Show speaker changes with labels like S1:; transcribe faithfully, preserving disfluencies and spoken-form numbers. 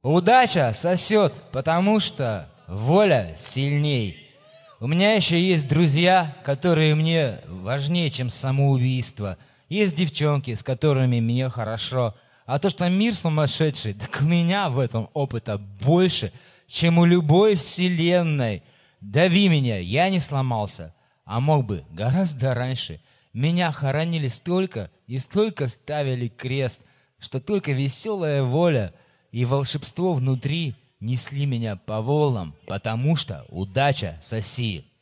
S1: Удача сосет, потому что воля сильней. У меня еще есть друзья, которые мне важнее, чем самоубийство. Есть девчонки, с которыми мне хорошо. А то, что мир сумасшедший, так у меня в этом опыта больше, чем у любой вселенной. Дави меня, я не сломался, а мог бы гораздо раньше. Меня хоронили столько и столько ставили крест, что только веселая воля и волшебство внутри несли меня по волнам, потому что удача соси.